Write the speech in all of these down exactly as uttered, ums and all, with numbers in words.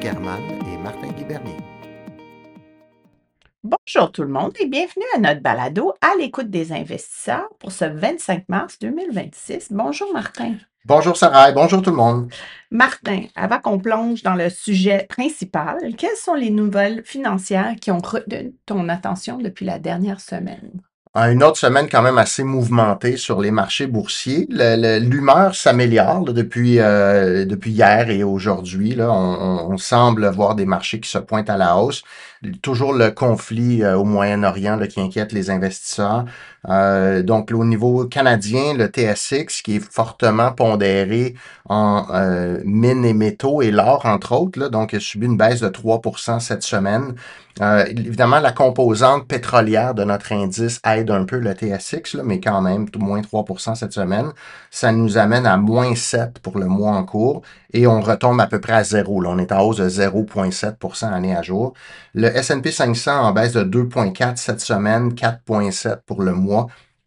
Germain et Martin Guibernier. Bonjour tout le monde et bienvenue à notre balado à l'écoute des investisseurs pour ce vingt-cinq mars deux mille vingt-six. Bonjour Martin. Bonjour Sarah et bonjour tout le monde. Martin, avant qu'on plonge dans le sujet principal, quelles sont les nouvelles financières qui ont retenu ton attention depuis la dernière semaine? Une autre semaine quand même assez mouvementée sur les marchés boursiers. Le- le- L'humeur s'améliore là, depuis, euh, depuis hier et aujourd'hui. Là, on, on- on semble voir des marchés qui se pointent à la hausse. Toujours le conflit euh, au Moyen-Orient là, qui inquiète les investisseurs. Euh, donc, au niveau canadien, le T S X qui est fortement pondéré en euh, mines et métaux et l'or, entre autres, là, donc il a subi une baisse de trois pour cent cette semaine. Euh, évidemment, la composante pétrolière de notre indice aide un peu le T S X, là, mais quand même, tout moins trois pour cent cette semaine. Ça nous amène à moins sept pour le mois en cours et on retombe à peu près à zéro. Là. On est en hausse de zéro virgule sept pour cent année à jour. Le S and P cinq cents en baisse de deux virgule quatre cette semaine, quatre virgule sept pour le mois.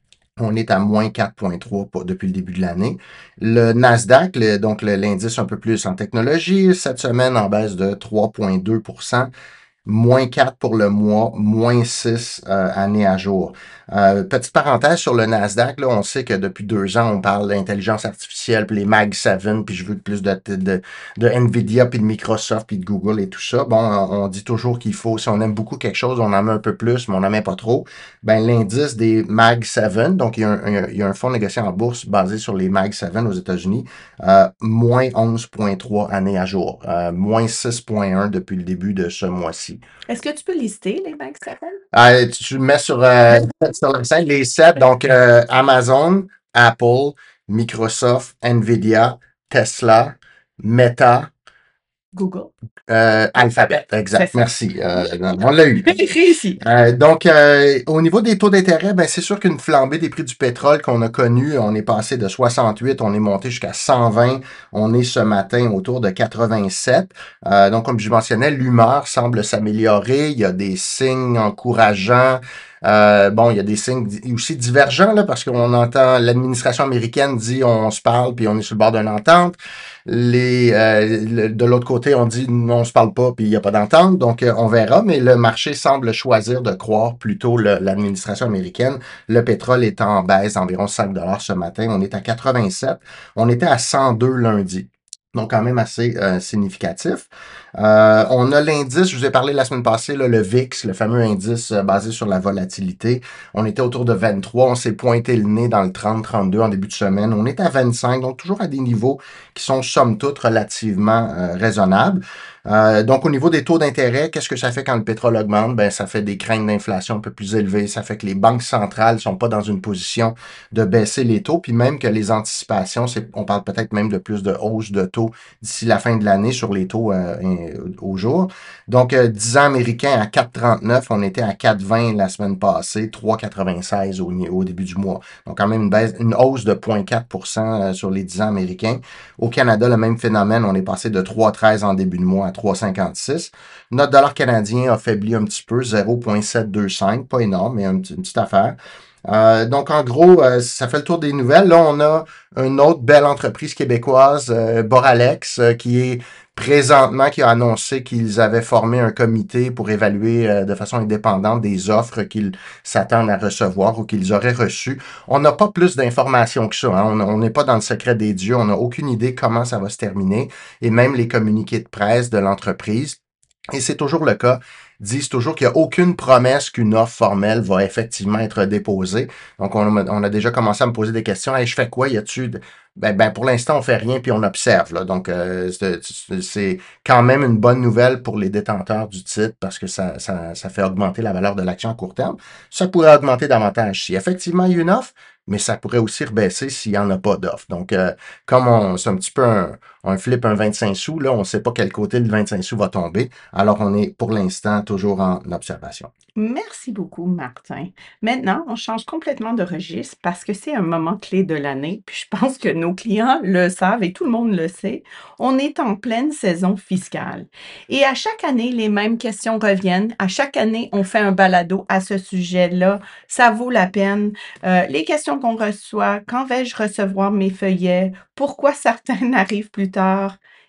On est à moins quatre virgule trois pour- depuis le début de l'année. Le Nasdaq, le- donc le- l'indice un peu plus en technologie, cette semaine en baisse de trois virgule deux pour cent. Moins quatre pour le mois, moins six euh, année à jour. Euh, petite parenthèse sur le Nasdaq, là, on sait que depuis deux ans, on parle d'intelligence artificielle, puis les Mag sept, puis je veux plus de, de, de Nvidia, puis de Microsoft, puis de Google et tout ça. Bon, on, on dit toujours qu'il faut, si on aime beaucoup quelque chose, on en met un peu plus, mais on n'en met pas trop. Ben, l'indice des Mag sept, donc il y, a un, un, il y a un fonds négocié en bourse basé sur les Mag sept aux États-Unis, euh, moins onze virgule trois année à jour, euh, moins six virgule un depuis le début de ce mois-ci. Est-ce que tu peux lister les banques s'appellent? Euh, tu mets sur, euh, sur la scène les sept, donc euh, Amazon, Apple, Microsoft, Nvidia, Tesla, Meta, Google. euh, Alphabet. C'est Exact, ça. merci. Euh, on l'a eu. Réussi. Euh, donc, euh, au niveau des taux d'intérêt, ben, c'est sûr qu'une flambée des prix du pétrole qu'on a connu, on est passé de soixante-huit, on est monté jusqu'à cent vingt, on est ce matin autour de quatre-vingt-sept. Euh, donc, comme je mentionnais, l'humeur semble s'améliorer, il y a des signes encourageants. Euh, bon, il y a des signes di- aussi divergents, là, parce qu'on entend l'administration américaine dit on se parle puis on est sur le bord d'une entente. Les, euh, le- de l'autre côté, on dit non, on se parle pas puis il n'y a pas d'entente. Donc, euh, on verra, mais le marché semble choisir de croire plutôt le- l'administration américaine. Le pétrole est en baisse d'environ cinq dollars ce matin. On est à quatre-vingt-sept. On était à cent deux lundi. Donc, quand même assez euh, significatif. Euh, on a l'indice, je vous ai parlé la semaine passée, là, le V I X, le fameux indice euh, basé sur la volatilité. On était autour de vingt-trois, on s'est pointé le nez dans le trente trente-deux en début de semaine. On est à vingt-cinq, donc toujours à des niveaux qui sont somme toute relativement euh, raisonnables. Euh, donc, au niveau des taux d'intérêt, qu'est-ce que ça fait quand le pétrole augmente? Ben, ça fait des craintes d'inflation un peu plus élevées. Ça fait que les banques centrales sont pas dans une position de baisser les taux. Puis même que les anticipations, c'est, on parle peut-être même de plus de hausse de taux d'ici la fin de l'année sur les taux euh, au jour. Donc, euh, dix ans américains à quatre virgule trente-neuf, on était à quatre virgule vingt la semaine passée, trois virgule quatre-vingt-seize au, au début du mois. Donc, quand même une baisse, une hausse de zéro virgule quatre pour cent sur les dix ans américains. Au Canada, le même phénomène, on est passé de trois virgule treize en début de mois à trois virgule cinquante-six. Notre dollar canadien a faibli un petit peu, zéro virgule sept deux cinq, pas énorme, mais un petit- une petite affaire. Euh, donc, en gros, euh, ça fait le tour des nouvelles. Là, on a une autre belle entreprise québécoise, euh, Boralex, euh, qui est présentement, qui a annoncé qu'ils avaient formé un comité pour évaluer euh, de façon indépendante des offres qu'ils s'attendent à recevoir ou qu'ils auraient reçues. On n'a pas plus d'informations que ça. Hein. On n'est pas dans le secret des dieux. On n'a aucune idée comment ça va se terminer. Et même les communiqués de presse de l'entreprise, et c'est toujours le cas, disent toujours qu'il n'y a aucune promesse qu'une offre formelle va effectivement être déposée. Donc, on a, on a déjà commencé à me poser des questions. Hey, je fais quoi? Y a-tu... de- Ben, ben, pour l'instant, on fait rien puis on observe. Là. Donc, euh, c'est c'est quand même une bonne nouvelle pour les détenteurs du titre parce que ça, ça, ça fait augmenter la valeur de l'action à court terme. Ça pourrait augmenter davantage si effectivement il y a une offre, mais ça pourrait aussi rebaisser s'il n'y en a pas d'offre. Donc, euh, comme on, c'est un petit peu un, un flip, un vingt-cinq sous, là, on ne sait pas quel côté le vingt-cinq sous va tomber. Alors, on est pour l'instant toujours en observation. Merci beaucoup, Martin. Maintenant, on change complètement de registre parce que c'est un moment clé de l'année, puis je pense que nos clients le savent et tout le monde le sait. On est en pleine saison fiscale. Et à chaque année, les mêmes questions reviennent. À chaque année, on fait un balado à ce sujet-là. Ça vaut la peine. Euh, les questions qu'on reçoit, quand vais-je recevoir mes feuillets? Pourquoi certains arrivent plus tard?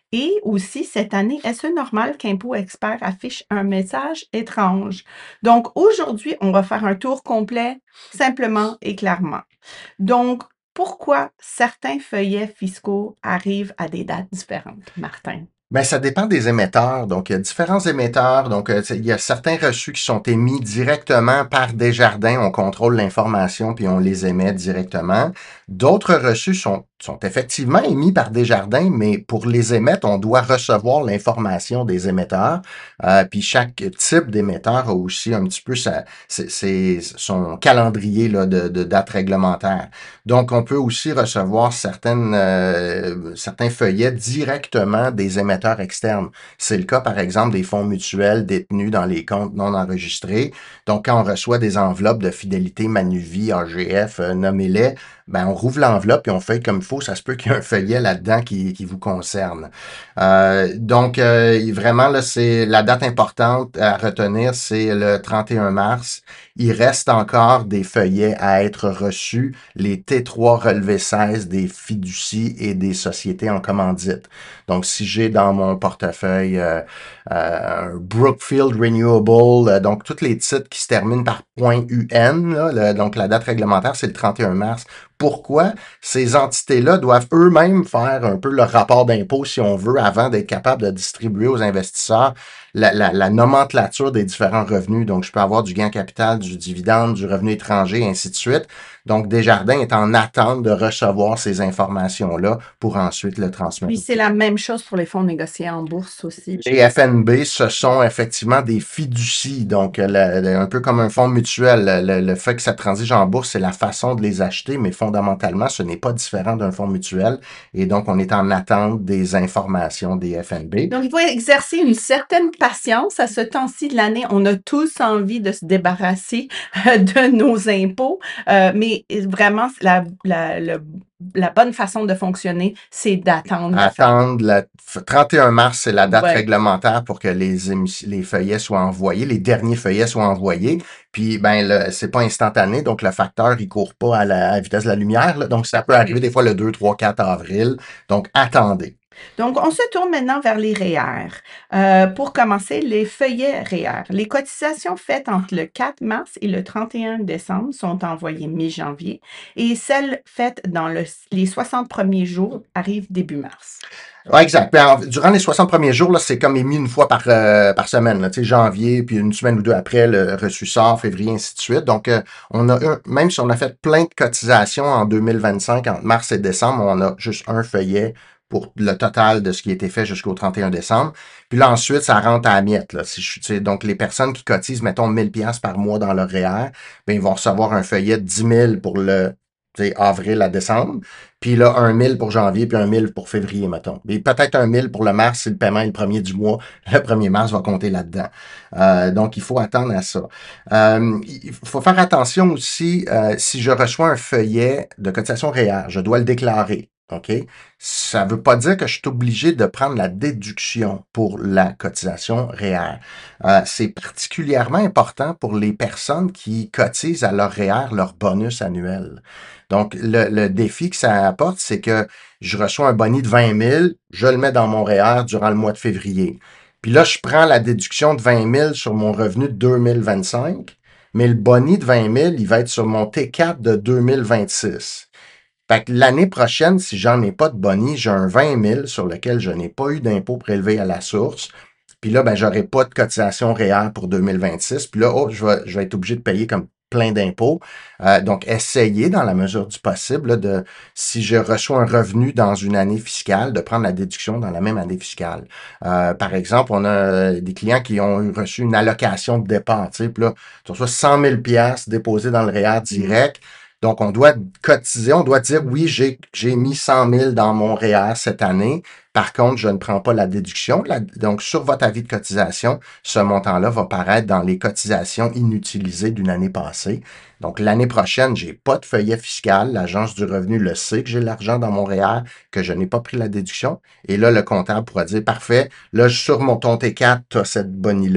Et aussi, cette année, est-ce normal qu'Impôt Expert affiche un message étrange? Donc, aujourd'hui, on va faire un tour complet, simplement et clairement. Donc, pourquoi certains feuillets fiscaux arrivent à des dates différentes, Martin? Ben, ça dépend des émetteurs. Donc, il y a différents émetteurs. Donc, euh, tu sais, il y a certains reçus qui sont émis directement par Desjardins. On contrôle l'information puis on les émet directement. D'autres reçus sont, sont effectivement émis par Desjardins, mais pour les émettre, on doit recevoir l'information des émetteurs. Euh, puis chaque type d'émetteur a aussi un petit peu sa, c'est, c'est son calendrier là, de, de dates réglementaires. Donc, on peut aussi recevoir certaines, euh, certains feuillets directement des émetteurs externes. C'est le cas, par exemple, des fonds mutuels détenus dans les comptes non enregistrés. Donc, quand on reçoit des enveloppes de fidélité Manuvie, A G F, euh, nommez-les, ben, on rouvre l'enveloppe et on feuille comme il faut. Ça se peut qu'il y ait un feuillet là-dedans qui, qui vous concerne. Euh, donc, euh, vraiment, là, c'est la date importante à retenir, c'est le trente et un mars. Il reste encore des feuillets à être reçus, les T trois relevé seize des fiducies et des sociétés en commandite. Donc, si j'ai dans mon portefeuille euh, euh, un Brookfield Renewable, euh, donc tous les titres qui se terminent par .un, là, le- donc la date réglementaire, c'est le trente et un mars. Pourquoi? Ces entités-là doivent eux-mêmes faire un peu leur rapport d'impôt, si on veut, avant d'être capable de distribuer aux investisseurs la, la, la nomenclature des différents revenus. Donc, je peux avoir du gain capital, du dividende, du revenu étranger, et ainsi de suite. Donc, Desjardins est en attente de recevoir ces informations-là pour ensuite le transmettre. Puis c'est la même chose pour les fonds négociés en bourse aussi. Les F N B, ce sont effectivement des fiducies, donc le- le- un peu comme un fonds mutuel. Le, le fait que ça transige en bourse, c'est la façon de les acheter, mais fondamentalement, ce n'est pas différent d'un fonds mutuel. Et donc, on est en attente des informations des F N B. Donc, il faut exercer une certaine patience à ce temps-ci de l'année. On a tous envie de se débarrasser euh, de nos impôts, euh, mais vraiment, la, la, le- la bonne façon de fonctionner, c'est d'attendre la fin. Attendre le trente et un mars, c'est la date Ouais. réglementaire pour que les, émis- les feuillets soient envoyés, les derniers feuillets soient envoyés. Puis, ben, le- c'est pas instantané, donc le facteur, il court pas à la, à la vitesse de la lumière, là. Donc, ça peut arriver des fois le deux, trois, quatre avril. Donc, attendez. Donc, on se tourne maintenant vers les R E E R. Euh, pour commencer, les feuillets R E E R. Les cotisations faites entre le quatre mars et le trente et un décembre sont envoyées mi-janvier et celles faites dans le- les soixante premiers jours arrivent début mars. Ouais, exact. Ben, en- durant les soixante premiers jours, là, c'est comme émis une fois par, euh, par semaine, là, tu sais, janvier, puis une semaine ou deux après, le reçu sort, février, ainsi de suite. Donc, euh, on a un, même si on a fait plein de cotisations en deux mille vingt-cinq, entre mars et décembre, on a juste un feuillet pour le total de ce qui a été fait jusqu'au trente et un décembre. Puis là, ensuite, ça rentre à la miette, là. Si je, tu sais, donc, les personnes qui cotisent, mettons, mille piastres par mois dans leur R E E R, ben, ils vont recevoir un feuillet de dix mille pour le, tu sais, avril à décembre. Puis là, un mille pour janvier, puis un mille pour février, mettons. Et peut-être un mille pour le mars, si le paiement est le premier du mois. Le premier mars va compter là-dedans. Euh, donc, il faut attendre à ça. Euh, il faut faire attention aussi, euh, si je reçois un feuillet de cotisation R E E R, je dois le déclarer. OK? Ça ne veut pas dire que je suis obligé de prendre la déduction pour la cotisation R E E R. Euh, c'est particulièrement important pour les personnes qui cotisent à leur R E E R, leur bonus annuel. Donc, le, le défi que ça apporte, c'est que je reçois un boni de vingt mille, je le mets dans mon R E E R durant le mois de février. Puis là, je prends la déduction de vingt mille sur mon revenu de deux mille vingt-cinq, mais le boni de vingt mille, il va être sur mon T quatre de deux mille vingt-six. Fait que l'année prochaine, si j'en ai pas de boni, j'ai un vingt mille sur lequel je n'ai pas eu d'impôt prélevé à la source. Puis là, ben, j'aurai pas de cotisation R E E R pour deux mille vingt-six. Puis là, oh, je vais, je vais être obligé de payer comme plein d'impôts. Euh, donc, essayez, dans la mesure du possible, là, de, si je reçois un revenu dans une année fiscale, de prendre la déduction dans la même année fiscale. Euh, par exemple, on a des clients qui ont reçu une allocation de départ. Tu sais, puis là, tu reçois cent mille piastres déposés dans le R E E R direct. Donc, on doit cotiser, on doit dire, oui, j'ai, j'ai mis cent mille dans mon R E E R cette année. Par contre, je ne prends pas la déduction. La- donc, sur votre avis de cotisation, ce montant-là va paraître dans les cotisations inutilisées d'une année passée. Donc, l'année prochaine, j'ai pas de feuillet fiscal. L'Agence du revenu le sait que j'ai l'argent dans mon R E E R, que je n'ai pas pris la déduction. Et là, le comptable pourra dire, parfait, là, sur mon ton T quatre, tu as cette bonnie-là.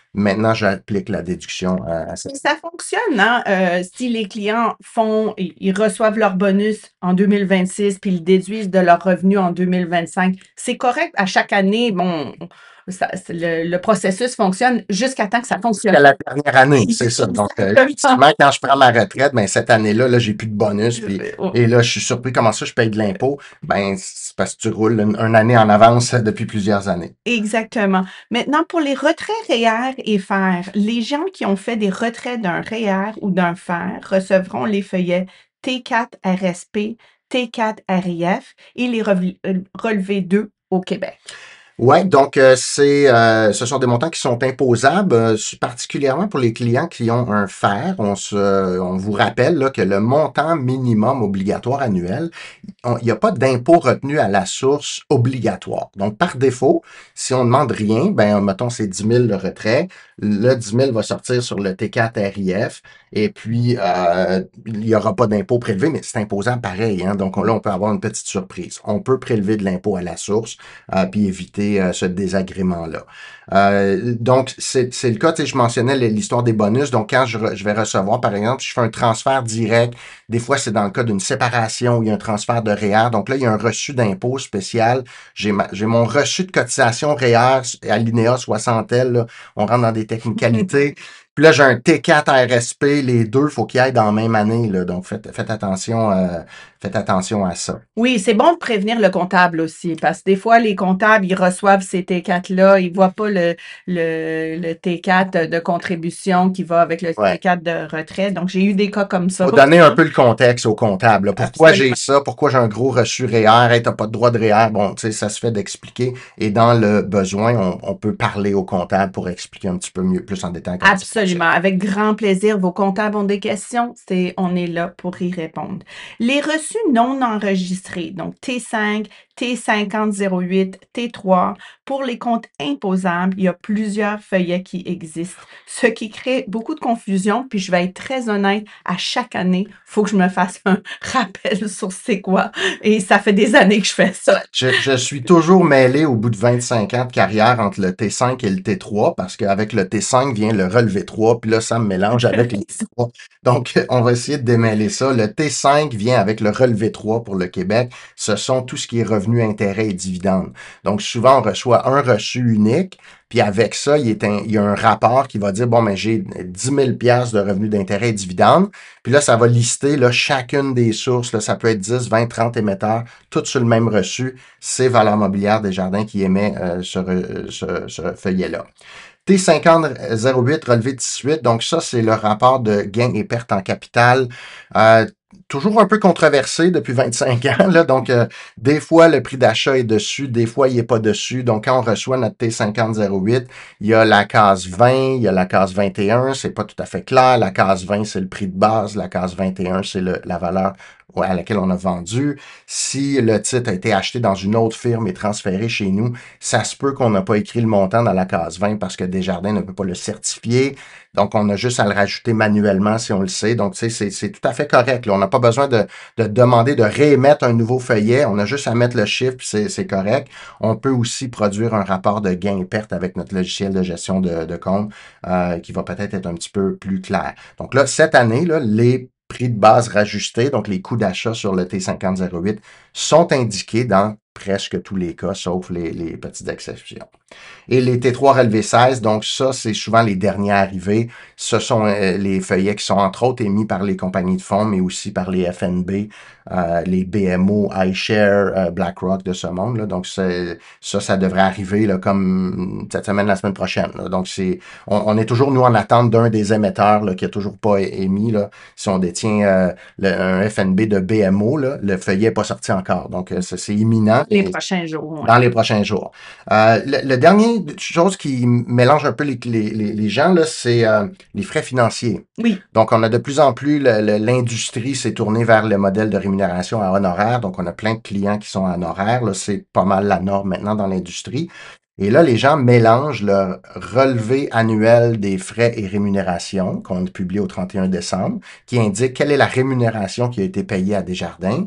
Maintenant, j'applique la déduction à, à cette. Mais ça fonctionne, hein? Euh, si les clients font, ils ils reçoivent leur bonus en deux mille vingt-six, puis ils le déduisent de leur revenu en deux mille vingt-cinq, c'est correct. À chaque année, bon, ça- c'est le, le processus fonctionne jusqu'à temps que ça Jusqu'à fonctionne. la dernière année, c'est ça. Donc, euh, Exactement. effectivement, quand je prends ma retraite, ben, cette année-là, là, j'ai plus de bonus. Puis, et là, je suis surpris comment ça, je paye de l'impôt. Ben, c'est parce que tu roules une, une année en avance depuis plusieurs années. Exactement. Maintenant, pour les retraits R E E R et F E R, les gens qui ont fait des retraits d'un R E E R ou d'un F E R recevront les feuillets T quatre R S P, T quatre R I F et les rev- euh, relevés deux au Québec. Ouais, donc euh, c'est, euh, ce sont des montants qui sont imposables, euh, particulièrement pour les clients qui ont un F E R. On se, on vous rappelle là, que le montant minimum obligatoire annuel, on- il n'y a pas d'impôt retenu à la source obligatoire. Donc, par défaut, si on ne demande rien, ben, mettons, c'est dix mille le retrait. Le dix mille va sortir sur le T quatre R I F et puis euh, il n'y aura pas d'impôt prélevé, mais c'est imposant pareil. Hein? Donc, là, on peut avoir une petite surprise. On peut prélever de l'impôt à la source euh, puis éviter euh, ce désagrément-là. Euh, donc, c'est c'est le cas, tu sais, je mentionnais l'histoire des bonus. Donc, quand je, re- je vais recevoir, par exemple, si je fais un transfert direct, des fois, c'est dans le cas d'une séparation où il y a un transfert de R E E R. Donc là, il y a un reçu d'impôt spécial. J'ai ma- j'ai mon reçu de cotisation R E E R alinéa soixante L. Là. On rentre dans des technicalités. Puis là, j'ai un T quatre R S P. Les deux, il faut qu'ils aillent dans la même année. Là. Donc, faites, faites attention, euh, faites attention à ça. Oui, c'est bon de prévenir le comptable aussi, parce que des fois, les comptables, ils reçoivent ces T quatre-là, ils voient pas le, le, le T quatre de contribution qui va avec le T Ouais. quatre de retrait. Donc, j'ai eu des cas comme ça Faut donner un aussi. peu le contexte au comptable. Là. Pourquoi j'ai Absolument. ça? Pourquoi j'ai un gros reçu R E E R? Hey, t'as pas de droit de R E E R. Bon, tu sais, ça se fait d'expliquer. Et dans le besoin, on, on peut parler au comptable pour expliquer un petit peu mieux, plus en détail comment ça fonctionne. Absolument. Avec grand plaisir. Vos comptables ont des questions, c'est, on est là pour y répondre. Les reçus non enregistrés, donc T cinq, T cinquante zéro huit, T trois, pour les comptes imposables, il y a plusieurs feuillets qui existent, ce qui crée beaucoup de confusion. Puis je vais être très honnête, à chaque année, il faut que je me fasse un rappel sur c'est quoi. Et ça fait des années que je fais ça. Je, je suis toujours mêlé au bout de vingt-cinq ans de carrière entre le T cinq et le T trois parce qu'avec le T cinq vient le relevé trois, puis là, ça me mélange avec les T trois. Donc, on va essayer de démêler ça. Le T cinq vient avec le relevé trois pour le Québec. Ce sont tout ce qui est revenu, intérêt et dividendes. Donc, souvent, on reçoit un reçu unique, puis avec ça, il, est un- il y a un rapport qui va dire, bon, mais j'ai dix mille piastres de revenus d'intérêt et dividendes. Puis là, ça va lister là, chacune des sources. Là, ça peut être dix, vingt, trente émetteurs, toutes sur le même reçu. C'est Valeurs mobilières Desjardins qui émet euh, ce, re- ce, ce feuillet-là. T cinquante zéro huit, relevé dix-huit. Donc ça, c'est le rapport de gains et pertes en capital. Euh, toujours un peu controversé depuis vingt-cinq ans. Là. Donc, euh, des fois, le prix d'achat est dessus, des fois, il n'est pas dessus. Donc, quand on reçoit notre T cinquante zéro huit, il y a la case vingt, il y a la case vingt et un, c'est pas tout à fait clair. La case vingt, c'est le prix de base. La case vingt et un, c'est le- la valeur à laquelle on a vendu. Si le titre a été acheté dans une autre firme et transféré chez nous, ça se peut qu'on n'a pas écrit le montant dans la case vingt parce que Desjardins ne peut pas le certifier. Donc, on a juste à le rajouter manuellement si on le sait. Donc, tu sais, c'est, c'est tout à fait correct. Là. On n'a pas besoin de, de demander de réémettre un nouveau feuillet. On a juste à mettre le chiffre, puis c'est, c'est correct. On peut aussi produire un rapport de gains et pertes avec notre logiciel de gestion de, de compte euh, qui va peut-être être un petit peu plus clair. Donc là, cette année, là, les prix de base rajustés, donc les coûts d'achat sur le T cinquante zéro huit, sont indiqués dans presque tous les cas, sauf les, les petites exceptions. Et les T trois relevés seize, donc ça, c'est souvent les derniers arrivés. Ce sont euh, les feuillets qui sont entre autres émis par les compagnies de fonds, mais aussi par les F N B, euh, les B M O, iShare, euh, BlackRock de ce monde. Là. Donc c'est, ça, ça devrait arriver là, comme cette semaine, la semaine prochaine. Là. Donc c'est, on, on est toujours, nous, en attente d'un des émetteurs là, qui n'a toujours pas émis. Là. Si on détient euh, le, un F N B de B M O, là, le feuillet n'est pas sorti encore. Donc euh, c'est, c'est imminent. Les prochains jours, ouais. Dans les prochains jours. Euh, le, le dernier chose qui mélange un peu les, les, les gens, là, c'est euh, les frais financiers. Oui. Donc, on a de plus en plus, le- le- l'industrie s'est tournée vers le modèle de rémunération à honoraire. Donc, on a plein de clients qui sont à honoraire. Là, c'est pas mal la norme maintenant dans l'industrie. Et là, les gens mélangent leur relevé annuel des frais et rémunérations qu'on publie au trente et un décembre, qui indique quelle est la rémunération qui a été payée à Desjardins,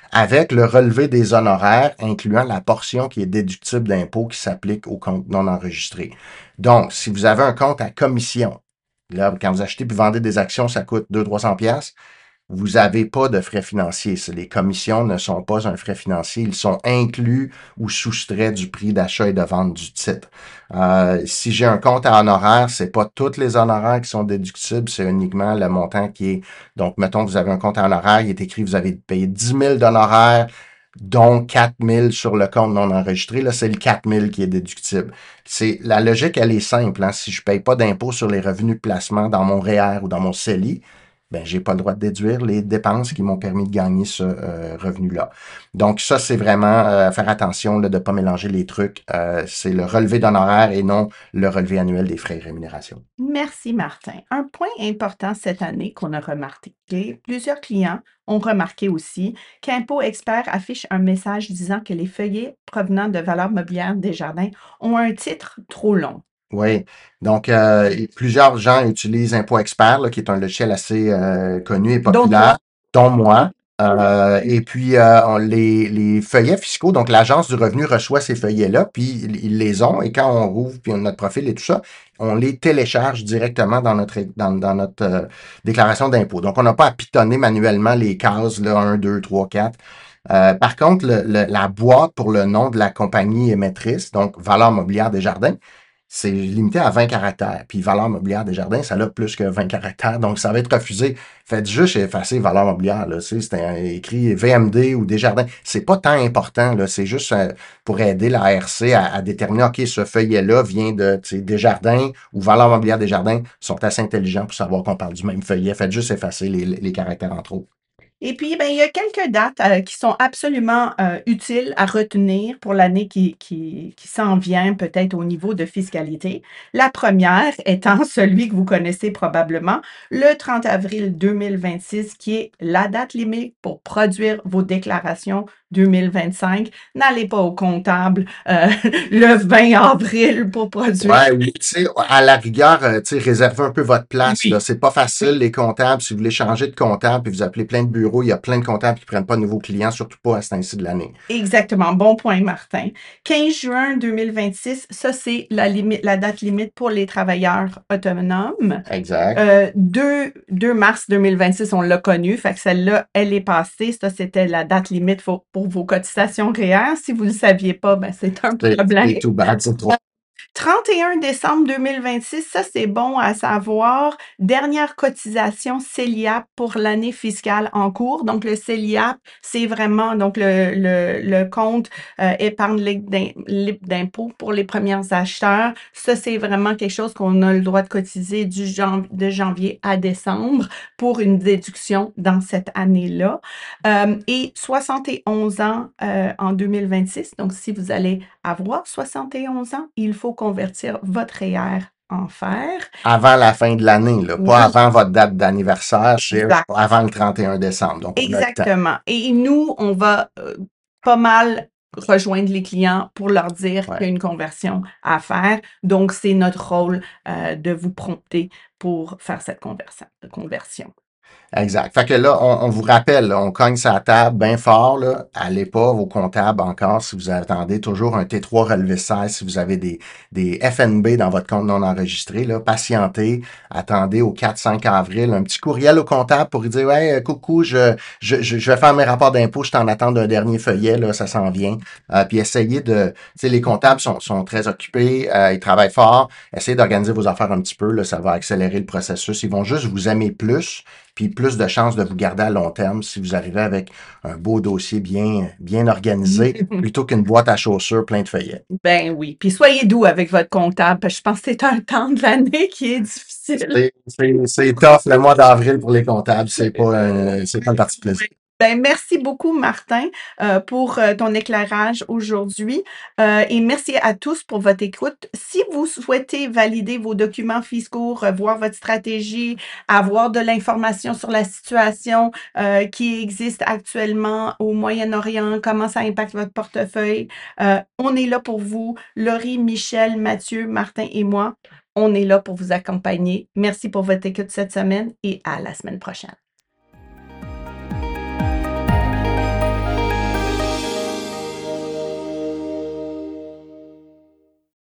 avec le relevé des honoraires, incluant la portion qui est déductible d'impôt qui s'applique au compte non enregistré. Donc, si vous avez un compte à commission, là, quand vous achetez puis vendez des actions, ça coûte deux cents trois cents pièces. Vous n'avez pas de frais financiers. Les commissions ne sont pas un frais financier. Ils sont inclus ou soustraits du prix d'achat et de vente du titre. Euh, si j'ai un compte à honoraires, c'est pas tous les honoraires qui sont déductibles, c'est uniquement le montant qui est. Donc, mettons que vous avez un compte à honoraires, il est écrit vous avez payé dix mille d'honoraires, dont quatre mille sur le compte non enregistré. Là, c'est le quatre mille qui est déductible. C'est, la logique, elle est simple. Hein. Si je paye pas d'impôt sur les revenus de placement dans mon R E E R ou dans mon C E L I, ben, j'ai pas le droit de déduire les dépenses qui m'ont permis de gagner ce euh, revenu-là. Donc, ça, c'est vraiment euh, faire attention là, de ne pas mélanger les trucs. Euh, c'est le relevé d'honoraires et non le relevé annuel des frais et rémunérations. Merci, Martin. Un point important cette année qu'on a remarqué, plusieurs clients ont remarqué aussi qu'Impôt Expert affiche un message disant que les feuillets provenant de Valeurs mobilières Desjardins ont un titre trop long. Oui. Donc, euh, plusieurs gens utilisent Impôt Expert, là, qui est un logiciel assez euh, connu et Dont populaire, toi? dont moi. Euh, et puis, euh, on- les, les feuillets fiscaux, donc l'Agence du revenu reçoit ces feuillets-là, puis ils, ils les ont, et quand on rouvre puis on a notre profil et tout ça, on les télécharge directement dans notre, dans, dans notre euh, déclaration d'impôt. Donc, on n'a pas à pitonner manuellement les cases, là, un, deux, trois, quatre. Euh, par contre, le- le- la boîte pour le nom de la compagnie émettrice, donc Valeur mobilière Desjardins, c'est limité à vingt caractères. Puis valeur mobilière Desjardins, ça a plus que vingt caractères, donc ça va être refusé. Faites juste effacer valeur mobilière. Là. C'est écrit V M D ou Desjardins. C'est pas tant important. Là. C'est juste euh, pour aider la A R C à, à déterminer, OK, ce feuillet-là vient de Desjardins ou valeur mobilière Desjardins sont assez intelligents pour savoir qu'on parle du même feuillet. Faites juste effacer les, les caractères entre autres. Et puis, ben, il y a quelques dates euh, qui sont absolument euh, utiles à retenir pour l'année qui, qui, qui s'en vient, peut-être au niveau de fiscalité. La première étant celui que vous connaissez probablement, le trente avril deux mille vingt-six, qui est la date limite pour produire vos déclarations deux mille vingt-cinq. N'allez pas au comptable euh, le vingt avril pour produire. Ouais, oui, tu sais, à la rigueur, euh, tu sais, réservez un peu votre place, là. Oui. C'est pas facile, les comptables. Si vous voulez changer de comptable puis vous appelez plein de bureaux, il y a plein de comptables qui prennent pas de nouveaux clients, surtout pas à ce temps-ci de l'année. Exactement, bon point, Martin. quinze juin deux mille vingt-six, ça, c'est la limite, la date limite pour les travailleurs autonomes. Exact. Euh, deux, deux mars deux mille vingt-six, on l'a connu, fait que celle-là, elle est passée. Ça, c'était la date limite pour, pour vos cotisations R E E R. Si vous ne le saviez pas, ben, c'est un C'est problème. c'est tout bad, c'est trop. trente et un décembre deux mille vingt-six, ça c'est bon à savoir. Dernière cotisation CELIAP pour l'année fiscale en cours. Donc le CELIAP, c'est vraiment donc le, le, le compte euh, épargne libre d'im- libre d'impôt pour les premiers acheteurs. Ça c'est vraiment quelque chose qu'on a le droit de cotiser du jan- de janvier à décembre pour une déduction dans cette année-là. Euh, et soixante et onze ans euh, en deux mille vingt-six. Donc si vous allez avoir soixante et onze ans, il faut convertir votre R E E R en fer. Avant la fin de l'année, là, pas Oui, avant votre date d'anniversaire, c'est exact. avant le trente et un décembre. Donc, on a le temps. Exactement. Et nous, on va euh, pas mal rejoindre les clients pour leur dire qu'il y Ouais. a une conversion à faire. Donc, c'est notre rôle euh, de vous prompter pour faire cette conversa- conversion. Exact. Fait que là, on, on vous rappelle, là, on cogne sa table bien fort, là. Allez pas vos comptables encore si vous attendez toujours un T trois relevé seize, si vous avez des, des F N B dans votre compte non enregistré, là. Patientez, attendez au quatre cinq avril, un petit courriel au comptable pour lui dire, ouais, euh, coucou, je, je, je, je vais faire mes rapports d'impôt, je t'en attends d'un dernier feuillet, là, ça s'en vient. Euh, puis essayez de, tu sais, les comptables sont, sont très occupés, euh, ils travaillent fort. Essayez d'organiser vos affaires un petit peu, là, ça va accélérer le processus. Ils vont juste vous aimer plus puis plus de chances de vous garder à long terme si vous arrivez avec un beau dossier bien, bien organisé, plutôt qu'une boîte à chaussures plein de feuillets. Ben oui. Puis soyez doux avec votre comptable, parce que je pense que c'est un temps de l'année qui est difficile. C'est c'est- c'est tough le mois d'avril pour les comptables, c'est pas, un- c'est pas une partie de plaisir. Ben, merci beaucoup, Martin, euh, pour euh, ton éclairage aujourd'hui. Euh, et merci à tous pour votre écoute. Si vous souhaitez valider vos documents fiscaux, revoir votre stratégie, avoir de l'information sur la situation euh, qui existe actuellement au Moyen-Orient, comment ça impacte votre portefeuille, euh, on est là pour vous. Laurie, Michel, Mathieu, Martin et moi, on est là pour vous accompagner. Merci pour votre écoute cette semaine et à la semaine prochaine.